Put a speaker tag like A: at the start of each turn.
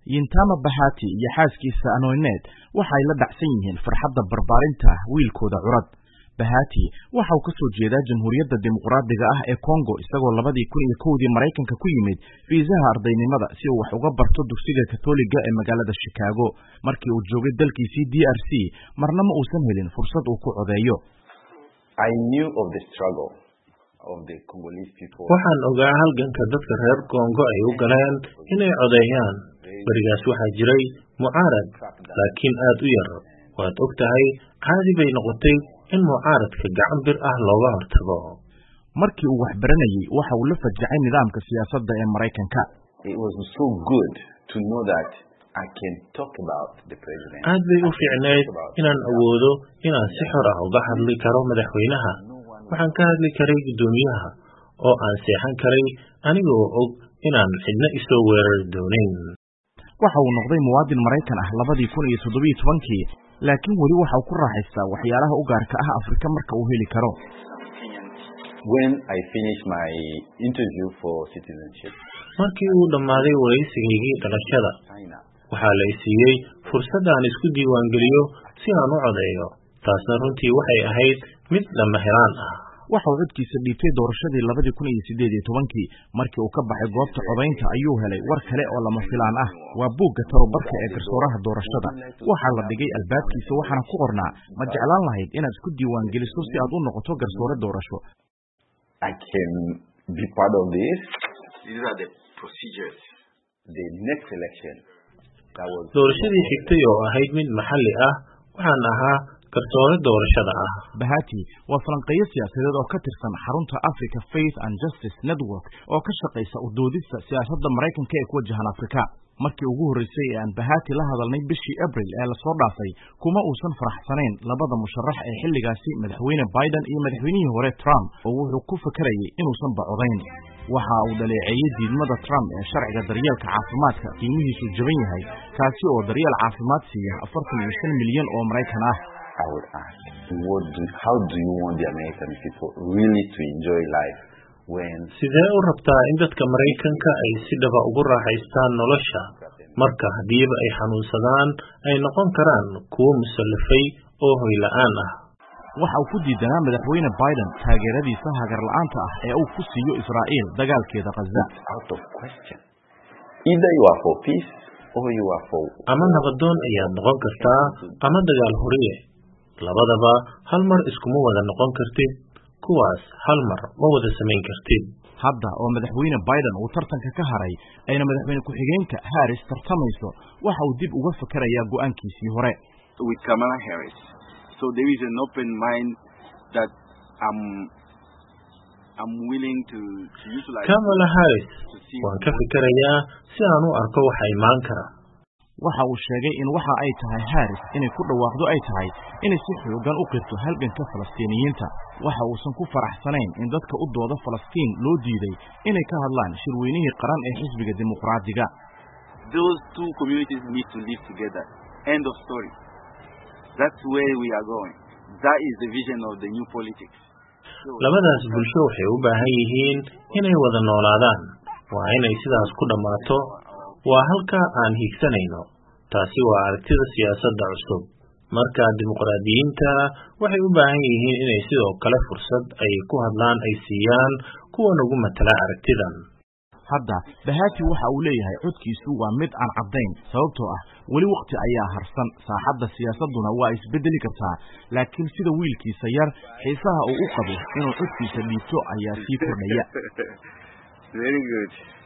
A: Yintama Bahati iyo xaaskiisa Anoinet waxay la dhacsan yihiin farxadda barbaarinta wiilkooda curad. Bahati waxa uu ka soo jeedaa Jamhuuriyadda Dimuqraadiga ah ee Congo isagoo 2001 Mareykanka ku yimid fiisaha ardaynimada si uu wax uga barto dugsiga Katoliga ee magaalada Chicago. Markii uu joogay dalkiisii DRC, marna ma uusan helin fursad uu ku codeeyo.
B: I knew of the struggle of the Congolese people.
C: Waxaan ogaa halganka dadka reer Congo ay u galeen inay codeeyaan. Barigaas waxaa jiray mucaarad, laakiin aad u yar. Waad ogtahay, caadi bay noqotay in mucaaradka gacan bir ah looga hortago.
A: Markii uu wax baranayay, waxa uu la fajacay nidaamka siyaasadda ee Mareykanka.
B: It was so good to know that I can talk about the president.
C: Aad bay u fiicneyd inaan awoodo inaan si xor ah uga hadli karo madaxweynaha. Waxaan ka hadli karay guddoomiyaha oo aan seexan karay anigoo og inaan cidna isoo weerari doonin.
A: Waxa uu noqday muwaadin Mareykan ah 2017, laakiin wali waxa uu ku raaxaystaa waxyaalaha u gaarka ah Afrika marka uu heli karo.
B: When I finished my interview for citizenship,
C: markii uu dhamaaday wareysigaygii dhalashada, waxaa la siiyay fursad aan isku diiwaan geliyo si aan u codeeyo. Taasna runtii waxay ahayd mid lama helaan ah.
A: Waxa uu codkiisa dhiibtay doorashadii 2018, markii uu ka baxay goobta codeynta ayuu helay war kale oo lama filaan ah. Waa buugga tababarka ee garsooraha doorashada. Waxaa la dhigay albaabkiisa waxaana ku qornaa: ma jeclaan lahayd inaad isku diiwaan geliso si aad u noqoto garsoore doorasho?
B: I can be part of this. These are the procedures. The next election.
C: Doorashadii xigtay oo ahayd mid maxalli ah, waxaan ahaa garsoore doorashada ah.
A: Bahati waa falanqeeyo siyaasadeed oo ka tirsan xarunta Africa Faith and Justice Network oo ka shaqeysa u doodista siyaasadda Mareykanka ee ku wajahan Afrika. Markii ugu horeysay ee aan Bahati la hadalnay bishii April ee la soo dhaafay, kuma uusan faraxsanayn labada musharax ee xilligaasi madaxweyne Biden iyo madaxweynihii hore Trump, oo wuxuu ku fakarayay inuusan bacodayn. Waxa uu dhaleeceeyay diidmada Trump ee sharciga daryeelka caafimaadka qiimihiisu jaban yahay, kaasi oo daryeel caafimaad siiya 45 milyan oo Mareykan ah.
B: I would ask, how do you want the American people really to enjoy life when...
C: Sidee u rabtaa in dadka Mareykanka ay si dhaba ugu raaxaystaan nolosha, marka hadiiba ay xanuunsadaan ay noqon karaan kuwo musallafay oo hoy la'aan ah?
A: Waxa uu ku diidanaa madaxweyne Biden taageeradiisa hagar la'aanta ah ee uu ku siiyo Israa'iil dagaalkeeda Gaza.
B: Out of question. Either you are for peace or you are for...
C: ama nabadoon ayaad noqon kartaa ama dagaal horiye. Labadaba hal mar iskuma wada noqon kartid, kuwaas hal mar ma wada samayn kartid.
A: Hadda oo madaxweyne Biden uu tartanka ka haray, ayna madaxweyne ku-xigeenka Harris tartamayso, waxa uu dib uga fakarayaa go'aankiisii hore.
D: With Kamala Harris, so there is an open mind that I'm willing to utilize.
C: Kamala Harris, waan ka fikirayaa si aan u arko waxa imaan kara.
A: Waxa uu sheegay in waxa ay tahay Harris inay ku dhawaaqdo ay tahay inay si xoogan u qirto halganka Falastiiniyiinta. Waxa uusan ku faraxsanayn in dadka u dooda Falastiin loo diiday inay ka hadlaan shirweynihii qaran ee xisbiga dimuqraadiga.
D: Those two communities need to live together. End of story. That's where we are going. That is the vision of the new politics.
C: Labadaas bulsho waxay u baahan yihiin inay wada noolaadaan. Waa inay sidaas ku dhamaato. Waa halka aan hiigsanayno. Taasi waa aragtida siyaasadda cusub. Marka dimuqraadiyiinta waxay u baahan yihiin inay sidoo kale fursad ay ku hadlaan ay siiyaan kuwa ugu matala aragtidan.
A: Hadda Bahati waxa uu leeyahay codkiisu waa mid aan caddayn, sababtoo ah wali waqti ayaa harsan. Saaxadda siyaasaduna waa isbedeli kartaa, laakiin sida wiilkiisa yar, xiisaha uu u qabo inuu codkiisa dhiibto ayaa sii kordhaya.
D: Very good.